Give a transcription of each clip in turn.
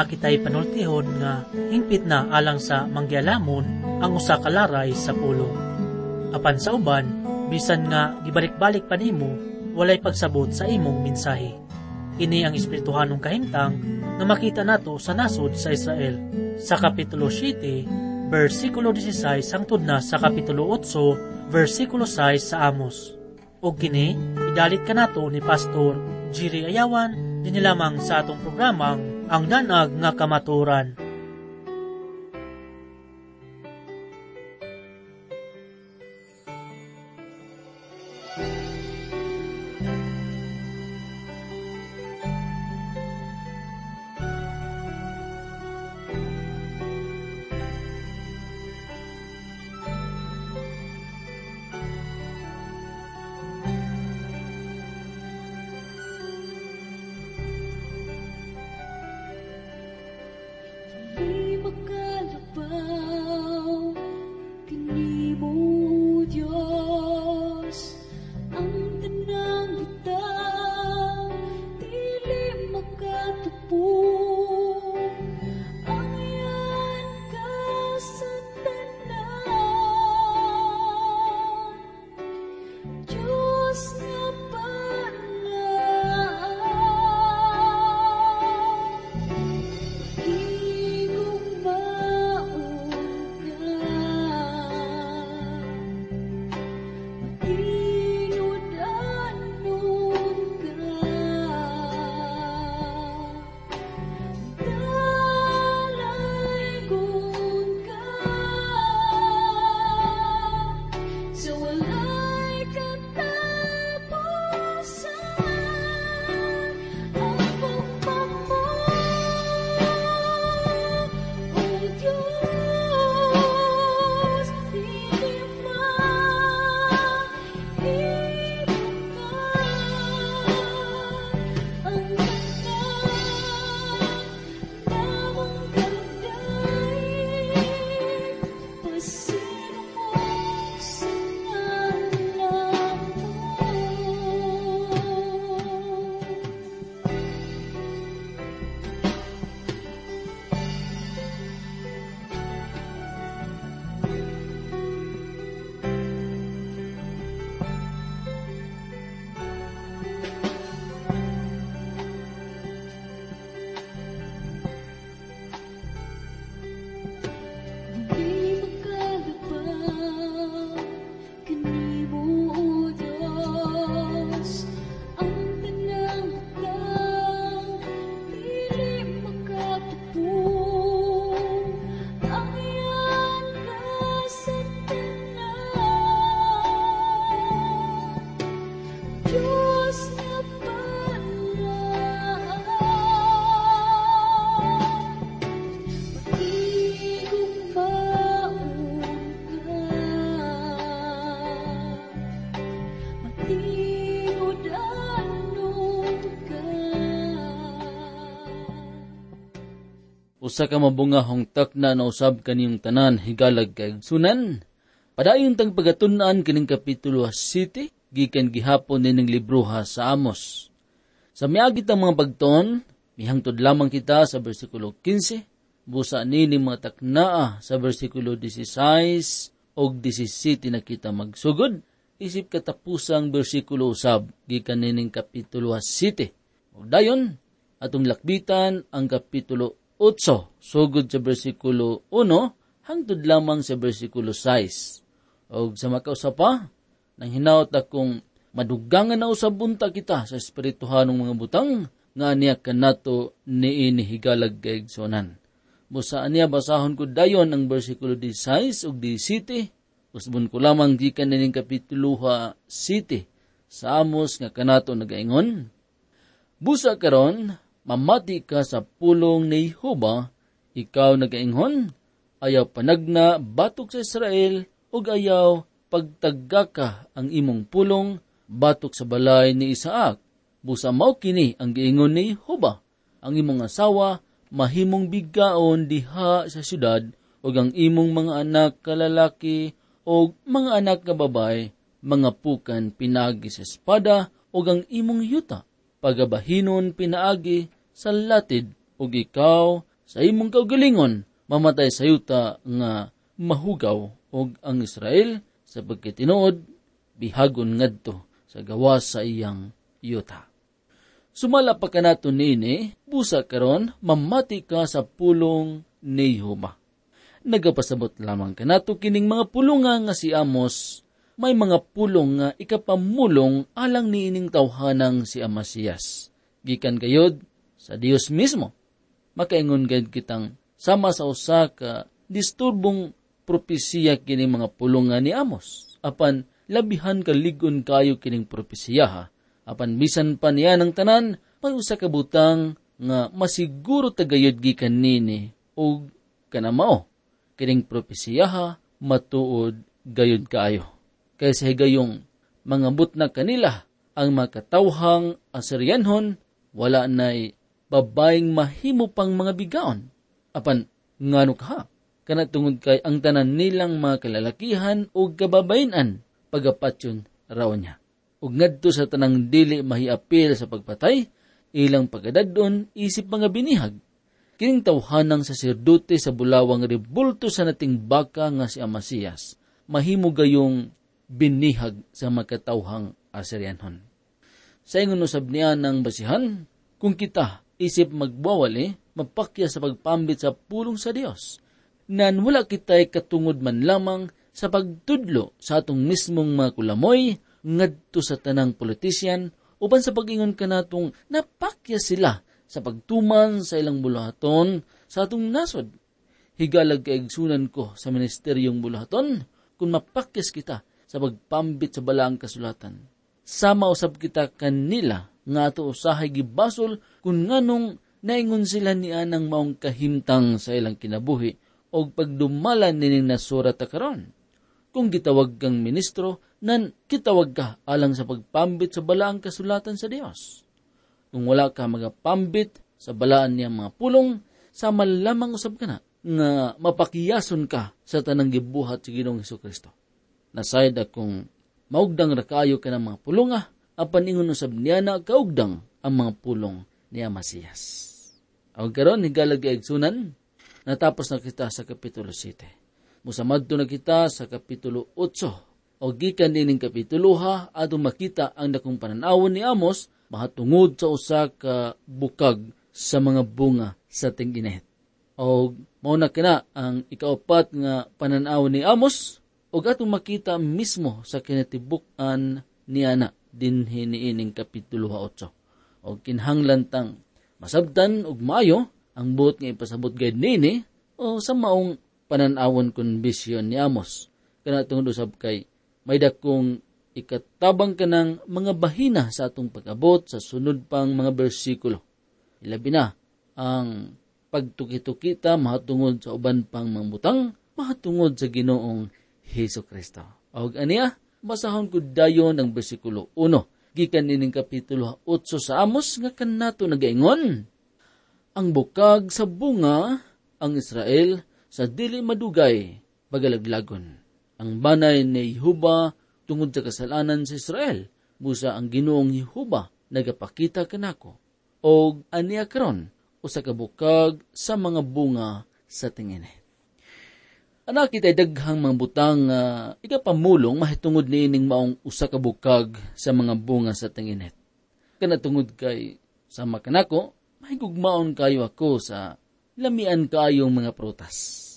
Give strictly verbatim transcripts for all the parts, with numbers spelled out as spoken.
nga kitay panultihon nga hingpit na alang sa manggialamon ang usa ka laray sa pulong. Apan sa uban, bisan nga gibalik-balik pa nimo, walay pagsabot sa imong mensahe. Kini ang espirituhanong kahimtang na makita nato sa nasod sa Israel. Sa Kapitulo siyete, versikulo disisays hangtod na sa Kapitulo eight, versikulo six sa Amos. O kini, idalit ka nato ni Pastor Jiri Ayawan, din lamang sa atong programang Ang Danag nga Kamaturan. Usa ka mabungahong takna na usab kaniyong tanan higalag kay sunan. Padayon tang pagatun-an kining Kapitulo seven, gikan gihapon nining libroha sa Amos. Sa miagi tang mga pagton, mihangtod lamang kita sa bersikulo fifteen, busa nini mga taknaa sa bersikulo sixteen og seventeen na kita magsugod, isip katapusang bersikulo usab gikan nining Kapitulo seven. O dayon, atong lakbitan ang Kapitulo eight, sugod sa bersikulo one, hangtod lamang sa bersikulo six. O sa makausapa, nang hinaut akong madugangan na usab bunta kita sa espirituhanong mga butang, nga niya kanato ni inihigalag kay igsonan. Busa niya basahon ko dayon ang bersikulo sixteen ug seventeen, usbon ko lamang gikan nining Kapitulo seven sa Amos nga kanato nagaingon. Busa karon, mamati ka sa pulong ni Jehovah, ikaw nagaingon, ayaw panagna batok sa Israel, ug ayaw pagtagga ka ang imong pulong batok sa balay ni Isaac. Busa mao kini ang giingon ni Jehovah, ang imong asawa mahimong biggaon diha sa syudad, ug ang imong mga anak kalalaki ug mga anak nga babay, mga pukan pinagi sa espada, ug ang imong yuta pagabahinon pinaagi sa latid, ug ikaw sa imong kaugalingon, mamatay sa yuta nga mahugaw og ang Israel sa pagkitinuod, bihagon ngadto sa gawas sa iyang yuta. Sumala pa ka nato nini, busa karon mamati ka sa pulong ni Jehovah. Nagapasabot lamang ka nato kining mga pulonga nga si Amos, may mga pulong nga ikapamulong alang niining tawhanang si Amasiyas. Gikan gayod sa Dios mismo. Makaingon gayud kitang sama sa usa ka disturbong propesiya kining mga pulong nga ni Amos. Apan labihan kaligon kayo kining propesiya ha. Apan bisan pa niya ng tanan, may usa ka butang nga masiguro tagayod gikan nini o kanamao. Kining propesiyaha matuod gayod kaayo. Kaya sa higayong mga butna kanila ang makatawhang Asiryanhon, wala na'y babayeng mahimo pang mga bigaon. Apan ngano ka? Kana tungod kay ang tanan nilang mga kalalakihan o kababayinan pagapatyon raw niya. Ug ngadto sa tanang dili mahiapil sa pagpatay, ilang pagkadadon isip mga binihag. Kining tawhanang saserdote sa bulawang rebulto sa nating baka nga si Amasiyas, mahimo gayong binihag sa makatawhang Asiryanhon. Sa ingon usab niya ng basihan, kung kita isip magbawali, mapakya sa pagpambit sa pulong sa Dios, nan wala kita'y katungod man lamang sa pagtudlo sa atong mismong mga kulamoy, ngadto sa tanang politisyan, uban sa pag-ingon kanatong napakya sila sa pagtuman sa ilang bulahaton sa atong nasod. Higalag kaigsunan ko sa ministeryong bulahaton, kung mapakyas kita sa pagpambit sa balaang kasulatan. Sama usab kita kanila nga ato usahay gibasol kung nganong naingon sila niya ng maong kahimtang sa ilang kinabuhi o pagdumalan nining nasurat ta karon. Kung gitawag kang ministro, nan kitawag ka alang sa pagpambit sa balaang kasulatan sa Dios. Kung wala ka magapambit sa balaan niya mga pulong, sama lamang usab ka na nga mapakiyason ka sa tanang gibuhat sa Ginoong Hesukristo. Nasayad akong maugdang rakayo ka ng mga pulonga, apan ingon usab niya na kaugdang ang mga pulong ni Amasiyas. Aw karon higalag igsunan, natapos na kita sa kapitulo siyete. Musamadto na kita sa kapitulo eight. O gikan dining kapitulo ha, atong makita ang dakong pananawon ni Amos mahatungod sa usa ka bukag sa mga bunga sa ting-init. O mauna kina ang ikaapat nga pananawon ni Amos, o atong makita mismo sa kinatibuk-an ni Ana din hiniining kapitulo eight. O kinhanglantang masabtan og maayo ang buot nga ipasabot gayud nini o sa maong pananawon kun bisyon ni Amos. Kana tungod usab kay may dakong ikatabang ka ng mga bahina sa atong pag-abot sa sunod pang mga bersikulo. Ilabi na ang pagtuki-tukita mahatungod sa uban pang mga butang, mahatungod sa Ginoong Hesukristo. Og aniya, basahon ko dayon ang bersikulo one. Gikan ining kapitulo eight sa Amos nga kanato nagaingon. Ang bukag sa bunga, ang Israel, sa dili madugay, bagalaglagon. Ang banay ni Jehovah tungod sa kasalanan sa Israel, busa ang Ginoong Jehovah nagapakita kanako. Og aniya karon usa ka bukag sa mga bunga sa ting-init. Anak kita'y daghang mga butang uh, ikapamulong mahitungod niining maong usa ka bukag sa mga bunga sa ting-init. Kanatungod kay sama kanako, mahigugmaon kayo ako sa lamian kayong mga prutas.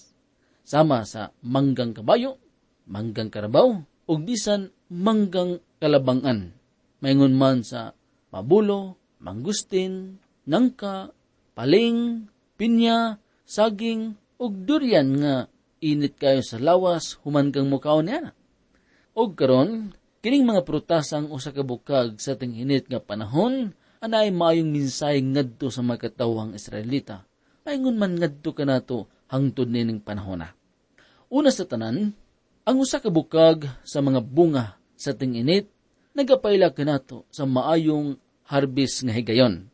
Sama sa manggang kabayo, manggang karabaw, o bisan manggang kalabangan. Maingon man sa mabulo, mangustin, nangka, paling, pinya, saging, o durian nga init kayo sa lawas, human kang mukaon niya. O karon, kining mga prutas ang usa ka bukag sa ting-init nga panahon, anay maayong minsay ngadto sa makatawang Israelita. Maingon man ngadto kanato hangtod nining panahon na. Una sa tanan, ang usa ka bukag sa mga bunga sa ting-init, nagapayla kanato sa maayong harvest nga higayon.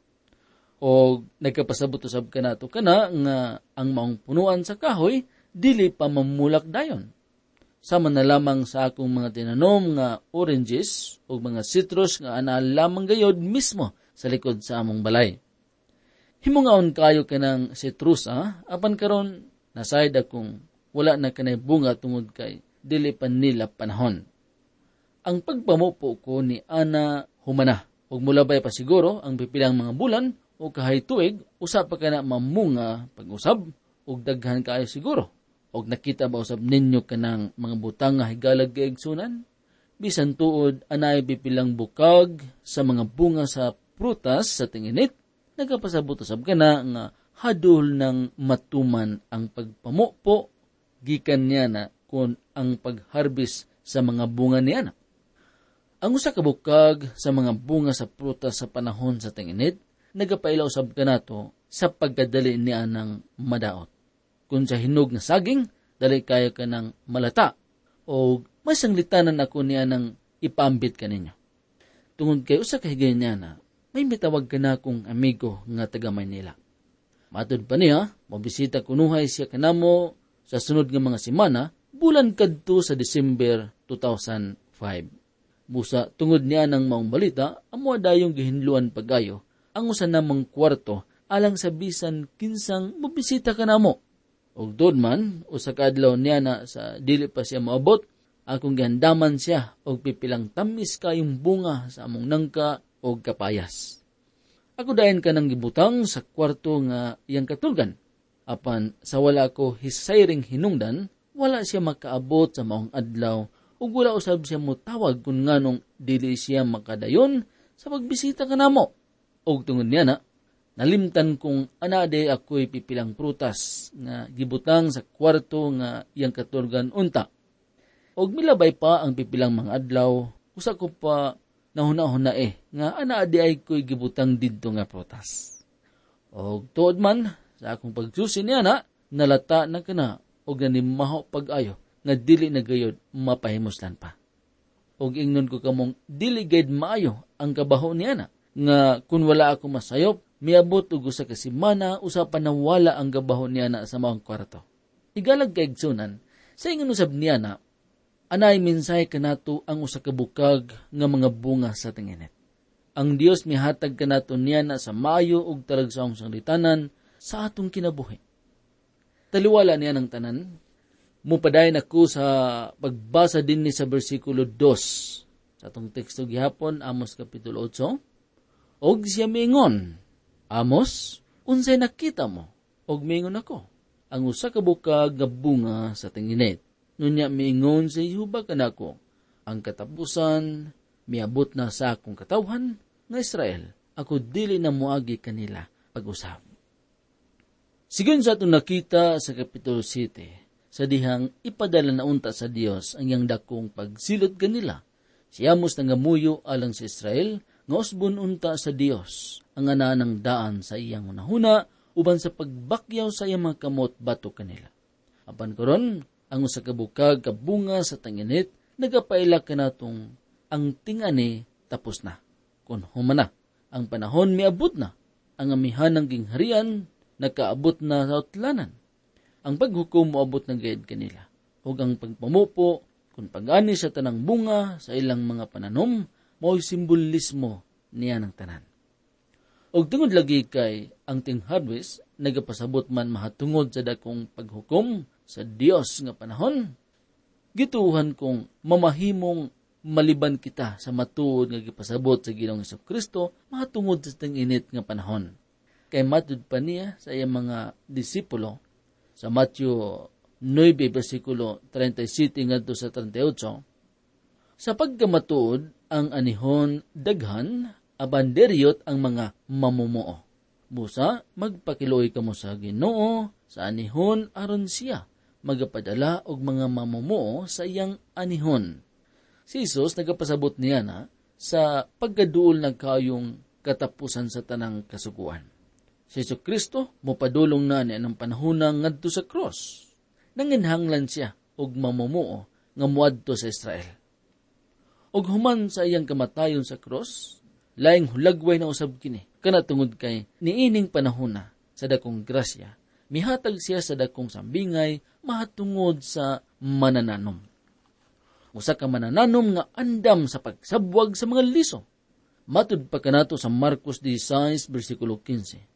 O nagkapasabot usab kanato kana nga ang maong punuan sa kahoy, dili pa mamulak dayon. Sama na lamang sa akong mga tinanom nga oranges o mga citrus nga ana lamang gayod mismo sa likod sa among balay. Himungaon kayo ka ng sitrusa, apan karon nasayad akong wala na kanay bunga tungod kay dili pa nila panahon. Ang pagpamupo ko ni ana humana, ug mulabay pa siguro ang pipilang mga bulan o kahay tuig, usap pa ka na mamunga pag-usab, ug daghan kayo siguro. Og nakita ba usab ninyo kanang mga butang nga higalag kaigsunan? Bisan tuod anay pipilang bukag sa mga bunga sa prutas sa tinginit, nagapasabot usab kana nga hadol ng matuman ang pagpamupo gikan niya na kun ang pagharbis sa mga bunga niya na. Ang usa ka bukag sa mga bunga sa prutas sa panahon sa tinginit, nagapailaw usab kanato sa pagkadali niya ng madaot. Kung sa hinog na saging, dali kayo ka ng malata, o masanglitanan ako niya ng ipambit ka ninyo. Tungod kay usa kahigay niya na, may mitawag ka na akong amigo nga taga Maynila. Matod pa niya, mabisita kunuhay siya kanamo sa sunod nga mga semana, bulan kadto sa December two thousand five. Busa tungod niya ng maong balita, amo dayong gihinluan pagayo, ang usa namang kwarto, alang sa bisan kinsang mabisita kanamo. Og doon man, usa ka adlaw niya na sa dili pa siya maabot, akong gihandaman siya og pipilang tamis kayong bunga sa among nangka og kapayas. Ako dayon ka nang gibutang sa kwarto nga iyang katulgan. Apan sa wala ko hisayring hinungdan, wala siya makaabot sa maong adlaw ug wala usab siya motawag kun nganong dili siya makadayon sa pagbisita kanamo. Og tungod niya na, nalimtan kong anade ako'y pipilang prutas nga gibutang sa kwarto nga iyang katulgan unta. Og milabay pa ang pipilang mga adlaw, usa ko pa nahuna-huna eh, nga anade ay ko'y gibutang didto nga prutas. Og tuod man, sa akong pagsusi niya na, nalata na kana, og nanimaho pag-ayo, nga dili na gayod mapahimuslan pa. Og ingnon ko kamong dili gayud maayo ang kabaho niya na, nga kun wala ako masayop, miabot og usa ka semana usapan na wala ang gabaho niya na sa maong kwarto. Higalag kaigsunan, sa ingon usab niya na, anay minsay kanato ang usa ka bukag nga mga bunga sa tinginit. Ang Dios mihatag kanato niya na sa maayo ug talagsaong sanglitanan sa atong kinabuhi. Taliwala niya ng tanan, mupadayon ako sa pagbasa din ni sa bersikulo two sa atong teksto gihapon, Amos Kapitulo eight. Og siya mingon, Amos, unsay nakita mo? Og mingon ako, ang usa ka bukag nga bunga sa tinginit. Nunya mingon sa Jehova kanako, ang katapusan miabot na sa akong katawhan nga Israel. Ako dili na moagi kanila pag-usab. Sigon sa atong nakita sa Kapitulo seven, sa dihang ipadala na unta sa Dios ang iyang dakong pagsilot kanila. Si Amos nangamuyo alang sa Israel, nga usbon unta sa Dios ang ananang daan sa iyang unahuna uban sa pagbakyaw sa iyang mga kamot bato kanila. Apan karon ang usa ka bukag ka bunga sa tinginit nagapaila kanatong ang tingani tapos na. Kun humana ang panahon miabot na, ang amihan ng gingharian nakaabot na sa utlanan. Ang paghukom moabot na gayud kanila. Ug ang pagpamupo kun pag-ani sa tanang bunga sa ilang mga pananom mao'y simbolismo niya ng tanan. Og tungod lagi kay ang ting harvest nagapasabot man mahatungod sa dakong paghukom sa Dios nga panahon, gituhan kong mamahimong maliban kita sa matuod nga gipasabot sa Ginoong Hesukristo mahatungod sa tinginit nga panahon. Kay matud pa niya sa iyang mga disipulo sa Matthew nine versikulo thirty-seven ngadto sa thirty-eight, sa pagkamatuod ang anihon daghan, abanderyot ang mga mamumuo. Busa, magpakiloy kamo sa Ginoo, sa anihon aron siya, magapadala og mga mamumuo sa iyang anihon. Si Jesus nagapasabot niya na sa pagkaduol nagkayong katapusan sa tanang kasuguan. Si Jesucristo mopadulong na niya ng panahon ngadto sa cross. Nanginhanglan siya og mamumuo nga muadto sa Israel. Og human sa iyang kamatayon sa cross, laing hulagway na usab kini. Kana tungod kay niining panahon na sa dakong grasya, mihatag siya sa dakong sambingay mahatungod sa manananom. Usa ka manananom nga andam sa pagsabwag sa mga liso. Matud pa kanato sa Marcos sixteen versikulo fifteen.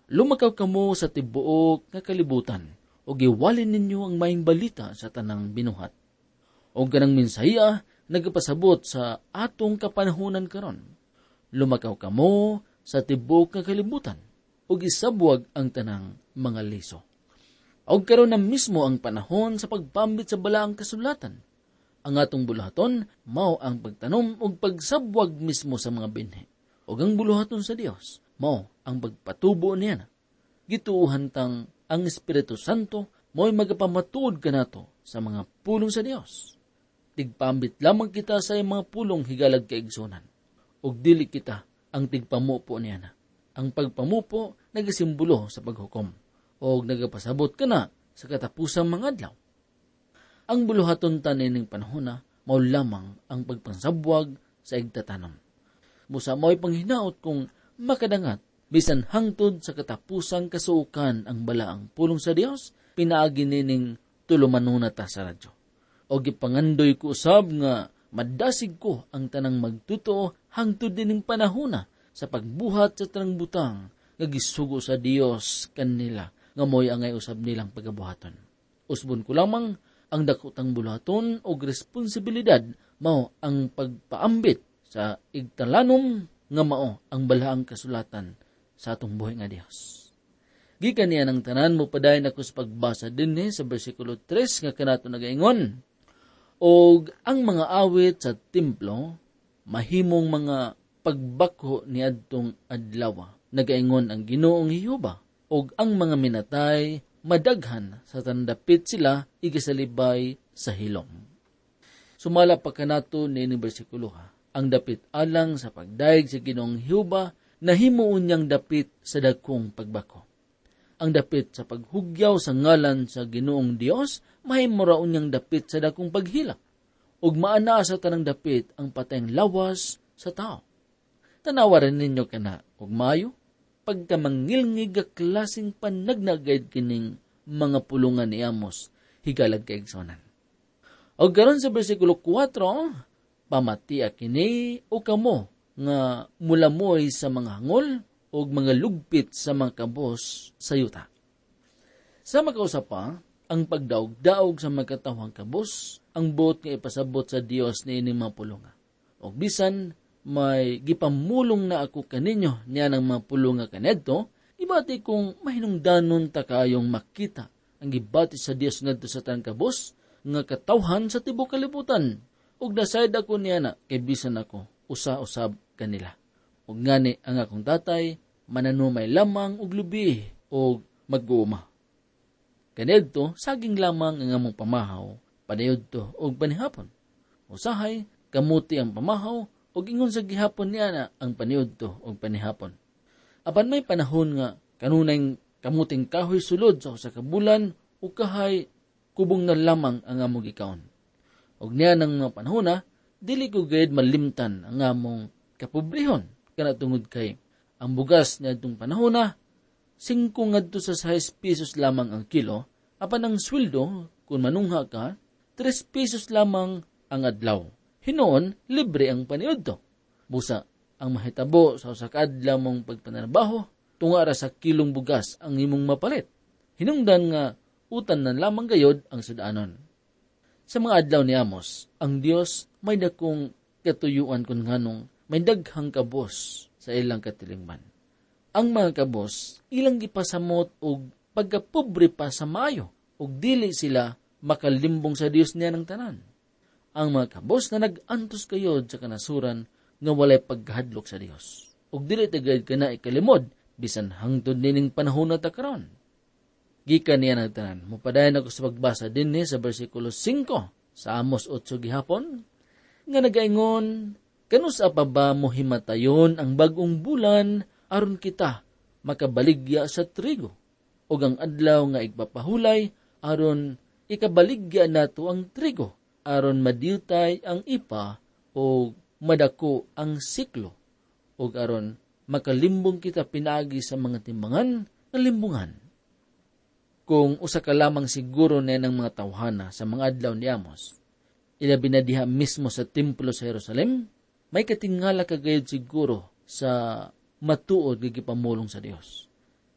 Lumakaw kamo sa tibuok nga kalibutan, o giwalin ninyo ang maing balita sa tanang binuhat. O ganang mensahiya, nagapasabot sa atong kapanahunan karon. Lumakaw kamo sa tibuok nga kalibutan, o gisabwag ang tanang mga liso. O karon na mismo ang panahon sa pagpambit sa balaang kasulatan. Ang atong buluhaton, mao ang pagtanom o pagsabwag mismo sa mga binhi. O ang buluhaton sa Dios, mao ang pagpatubo niya na. Gituuhan tang ang Espiritu Santo, mo'y magapamatuod ka nato sa mga pulong sa Dios. Tigpambit lamang kita sa mga pulong higalag kaigsunan. O dili kita ang tigpamupo niya na. Ang pagpamupo, nagasimbolo sa paghukom. O nagapasabot ka na sa katapusang mga adlaw. Ang buluhaton tanin ng panahon na, mao lamang ang pagpansabwag sa igtatanom. Musa mo'y panghinaot kung makadangat, bisan hangtod sa katapusang kasuukan ang balaang pulong sa Dios, pinaagi nining tulumanunata sa radyo. O gipangandoy ko usab nga madasig ko ang tanang magtuto hangtod dining panahon na sa pagbuhat sa tanang butang nga gisugo sa Dios kanila nga mo'y angay usab nilang pagabuhaton. Usbon ko lamang ang dakotang buluhaton o responsibilidad mao ang pagpaambit sa igtalanom nga mao ang balaang kasulatan sa atong buhay nga Dios. Gikan niya ng tanan mo padayon ako sa pagbasa dinhi sa bersikulo tres nga kanato nagaingon. Og ang mga awit sa templo mahimong mga pagbakho niadtong adlaw. Nagaingon ang Ginoong Jehova. Og ang mga minatay madaghan sa tandapit sila igasalibay sa hilom. Sumala pa kanato ni bersikulo ha. Ang dapit alang sa pagdaig sa Ginoong Jehova nahimuon niyang dapit sa dakong pagbako. Ang dapit sa paghugyaw sa ngalan sa Ginoong Dios mahimuraon niyang dapit sa dakong paghilak. Ug maana sa tanang dapit ang patayng lawas sa tao. Tanawaran ninyo kana ug mayo pagkamangilngig nga klaseng panagnagayad kining mga pulungan ni Amos higalag kaigsonan. Og karon sa bersikulo four, pamatia kini o kamo nga mulamoy sa mga hangol o mga lugpit sa mga kabos sa yuta. Sa makausapa, ang pagdaog-daog sa magkatawang kabos, ang buot nga ipasabot sa Dios ni ining mga pulunga. O bisan, may gipamulong na ako kaninyo niya ng mga pulunga kanedto, ibati kong mahinungdanon ta kayong makita ang gibati sa Dios ngadto sa tanang kabos, nga katawhan sa tibok kalibutan. Ug nasayad ako niya na, kay bisan ako, usa-usab kanila. Ug ngani ang akong tatay, mananumay lamang og lubi o mag-uuma. Kanedto, saging lamang ang among pamahaw, padayod to og panihapon. Usahay, kamuti ang pamahaw, og ingon sa gihapon niya na ang paniud to og panihapon. Apan may panahon nga, kanunay kamuting kahoy sulod sa usa ka bulan, o kahay kubong na lamang ang among gikaon. Og niya ng mga panahon na, dili ko gayud malimtan ang among kapobrehon, kana tungod kay ang bugas niya itong panahon na, singko ngadto sa sais pesos lamang ang kilo, apan ang sweldo, kung manungha ka, tres pesos lamang ang adlaw. Hinoon, libre ang paniudto. Busa, ang mahitabo sa usa ka adlaw mong pagpanarbaho, tungara sa kilong bugas ang imong mapalit. Hinungdan nga, utan na lamang gayod ang sudanon. Sa mga adlaw ni Amos, ang Dios may dakong katuyuan kun nganong may daghang kabos sa ilang katilingban. Ang mga kabos, ilang gipasamot og pagkapobre pa sa mayo, og dili sila makalimbong sa Dios niya ng tanan. Ang mga kabos na nag-antos kayod sa kanasuran nga walay paghadlok sa Dios. Og dili tagad kana ikalimod, bisan hangtod nining panahon na takaron. Gikan niya ng tanan, mupadayon ako sa pagbasa dinhi sa bersikulo five sa Amos eight gihapon, nga nagaingon, kanus pa ba mo himatayon ang bagong bulan aron kita makabaligya sa trigo, o ang adlaw nga igpapahulay aron ikabaligya nato ang trigo, aron madiutay ang ipa o madako ang siklo, o aron makalimbong kita pinagi sa mga timbangan na limbungan. Kung usa ka lamang siguro na ng mga tawhana sa mga adlaw ni Amos, ilabi na diha mismo sa templo sa Jerusalem, may katingala kagayod siguro sa matuod gigipamulong sa Dios.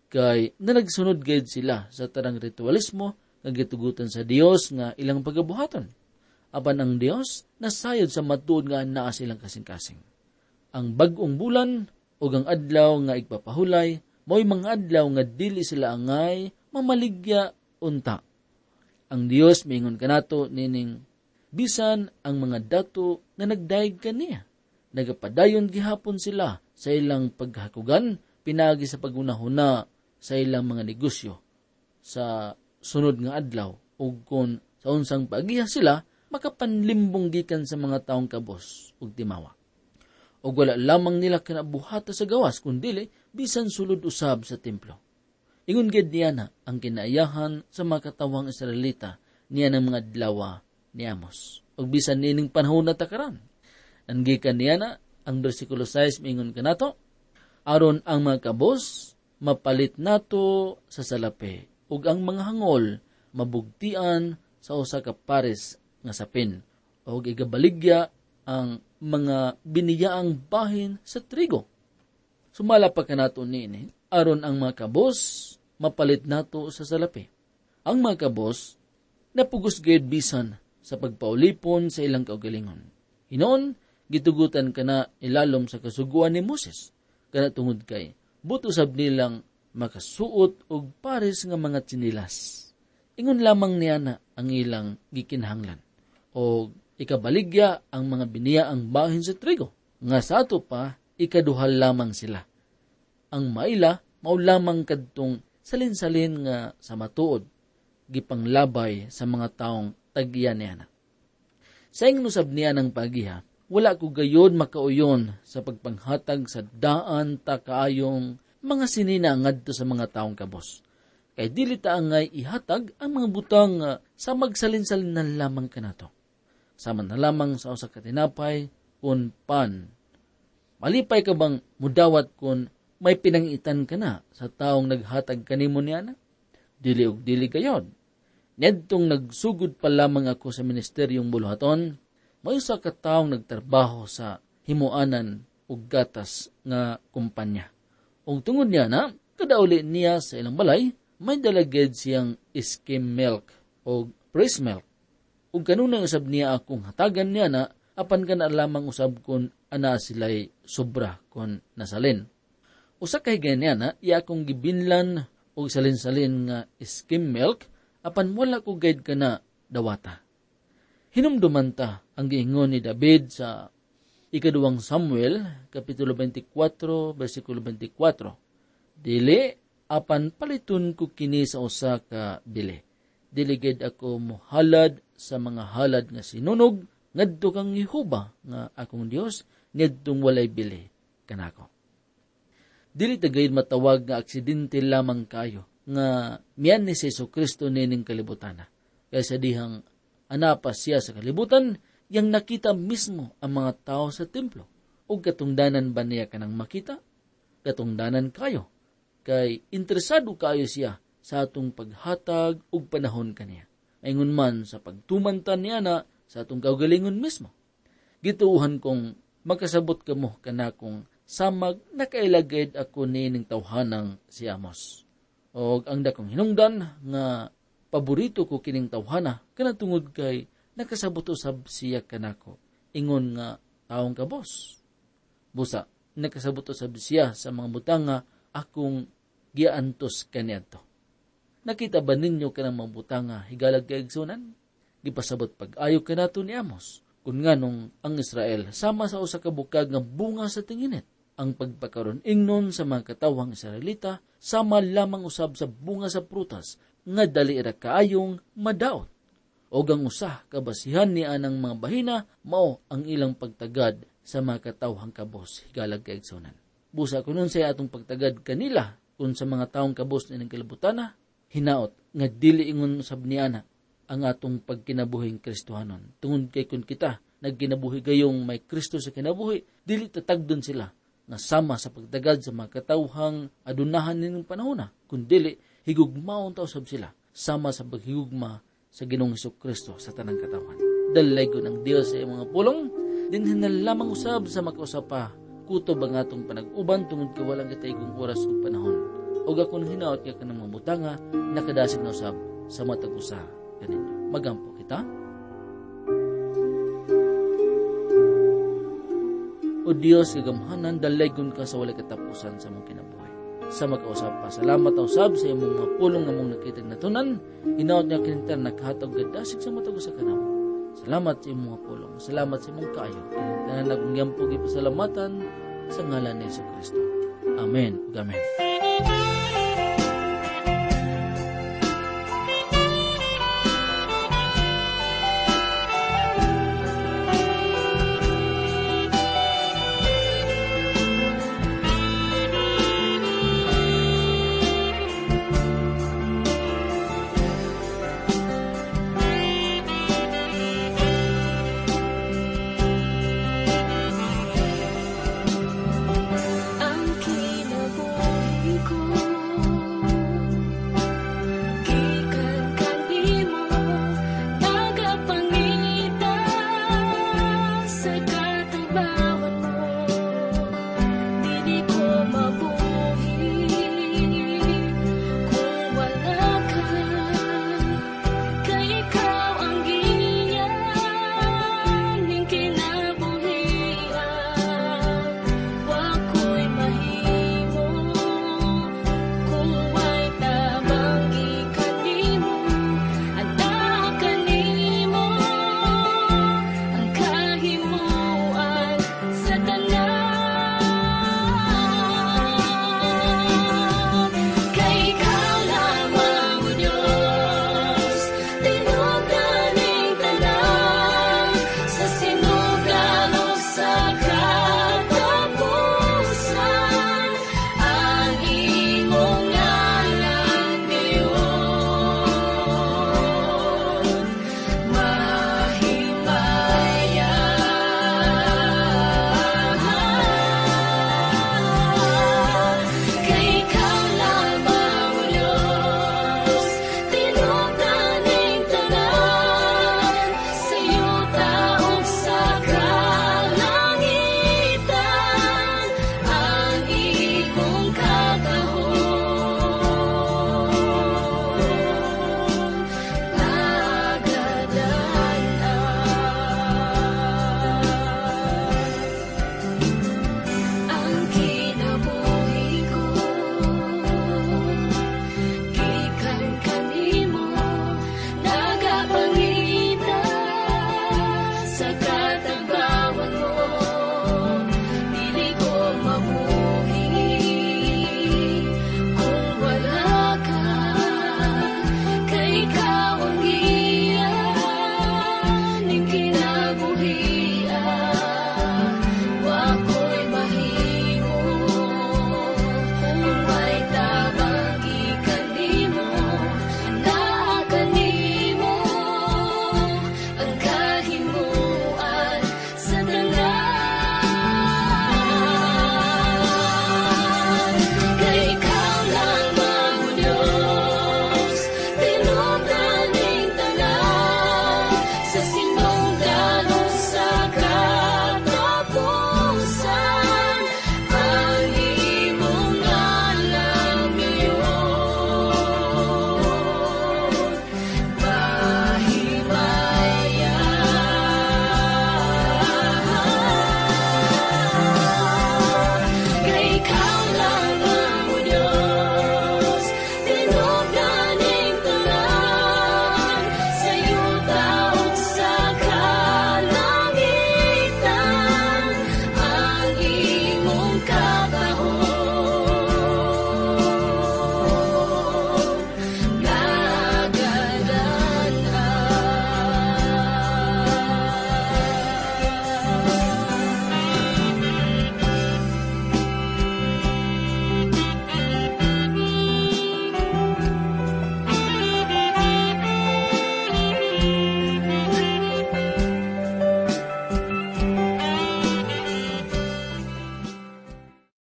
Kay nanagsunod gayud sila sa tanang ritualismo nga gitugutan sa Dios nga ilang pagabuhaton. Apan ang Dios nasayod sa matuod nga naa silang kasing-kasing. Ang bag-ong bulan o ang adlaw nga igpapahulay, mo'y mga adlaw nga dili sila angay mamaligya unta. Ang Dios miingon kanato nining bisan ang mga dato na nagdaig kaniya. Nagapadayon gihapon sila sa ilang paghakugan, pinagi sa pagunahuna sa ilang mga negosyo. Sa sunod nga adlaw, ug kon sa unsang pagiha sila, makapanlimbong gikan sa mga taong kabos ug timawa. O wala lamang nila kinabuhata sa gawas, kundili bisan sulod usab sa templo. Ingon gid niya na ang kinaayahan sa mga katawang Israelita niya ng mga adlaw ni Amos. O bisan nining panahon na takaran. Nanggikan niya na ang bersikulo sais mingon kanato, aron ang mga kabos mapalit nato sa salapi ug ang mga hangol mabugtian sa usa ka pares nga sapin ug igabaligya ang mga biniyaang bahin sa trigo. Sumala pa kanato niini aron ang mga kabos mapalit nato sa salapi. Ang mga kabos napugos gayud bisan sa pagpaulipon sa ilang kaugalingon. Hinon gitugutan kana ilalom sa kasuguan ni Moses kana tungod kay butusab nilang makasuot og pares nga mga tsinilas. Ingon lamang niya na ang ilang gikinahanglan o ikabaligya ang mga biniyaang bahin sa trigo. Nga sa ato pa, ikaduhal lamang sila. Ang maila, mao lamang kadtong salin-salin nga sa matuod, gipanglabay sa mga taong tagya niya na. Sa ingnusab niya ng pagiha, wala ko gayod makauyon sa pagpanghatag sa daan ta kaayong mga sinina ngadto sa mga taong kabos. Kay dili ta angay ihatag ang mga butang uh, sa magsalin-salin na lamang kanato. Sama na lamang sa usa ka tinapay kun pan. Malipay ka bang mudawat kun may pinangitan ka na sa taong naghatag kanimo niya na? Dili og dili gayod. Nedtong nagsugod pa lamang ako sa ministeryong buluhaton, may usa ka taong nagtrabaho sa himuanan og gatas nga kumpanya. Ug tungod niya na, kadauli niya sa ilang balay, may dalaged siyang skim milk o breast milk. Ug kanunay usab niya akong hatagan niya na, apan ka na lamang usab kun ana sila'y sobra kun nasalin. Usa kay ganyan na, iya akong gibinlan og salin-salin nga skim milk, apan wala ko guide ka na dawata. Hinumduman ta ang giingon ni David sa ikaduwang Samuel, kapitulo twenty-four, versikulo twenty-four. Dili, apan paliton ko kini sa usa ka bili. Dili gid ako mohalad sa mga halad nga sinunog, ngadto kang Yehova nga akong Dios, ngadtong walay bili kanako. Dili tagayd matawag nga aksidente lamang kayo, nga miyan ni Jesucristo nining kalibutana. Kaya sa dihang anapa siya sa kalibutan, yang nakita mismo ang mga tao sa templo. O katungdanan ba niya kanang makita? Katungdanan kayo. Kay interesado kayo siya sa atong paghatag ug panahon kaniya. Ayngon man sa pagtumantan niya na sa atong kaugalingon mismo. Gituuhan kong makasabot kamo kanakong samag nakailagid ako nining tawhanang si Amos. O ang dakong hinungdan nga paborito ko kining tawhana kana tungod kay nakasabot usab siya kanako. Ingon nga taong kabos. Busa, nakasabot usab siya sa mga butang nga akong giantos kaniadto. Nakita ba ninyo kanang mga butang nga higalag kay igsunan? Gipasabot pag-ayo kanato ni Amos. Kun nganong ang Israel sama sa usa ka bukag nga bunga sa tinginit. Ang pagpakaron ingnon sa mga katawang Israelita sama lamang usab sa bunga sa prutas nga dali ra kaayong madaot. O ang usa kabasihan ni anang mga bahina mao ang ilang pagtagad sa mga katawhang kabos higalag kay igsunan. Busa kunon sa atong pagtagad kanila kun sa mga taong kabos nining kalibutana, hinaot nga dili ingon usab niana ang atong pagkinabuhing Kristohanon. Tungod kay kun kita nagkinabuhi gayong may Kristo sa kinabuhi, dili tatagdon sila nga sama sa pagtagad sa mga katawhang adunahan nining panahon, kundi higugmaon ta usab sila sama sa paghigugma sa Ginoong Hesukristo sa tanang katawan. Dalay ko ng Dios sa mga pulong, dinhin na lamang usab sa makausapa, kutob ang atong panag-uban tungod ka walang kataygong oras o panahon. O o akong hinaot ka kanang mamutanga, nakadasig na usab sa matag usa kaninyo. Magampo kita. O Dios, kagamhanan, dalaygon ka sa wala katapusan sa mong kinabuhi. Sa magkausap pa, salamat na usab sa imong mga pulong na mong nakitag natunan, hinaot niya kinintan nakahatag gadasig sa matag usa kanamo. Salamat sa imong mga pulong, salamat sa imong kaayo, kinintan na kong yampog ipasalamatan sa ngalan ni Yesu Kristo. Amen. Amen. Bye.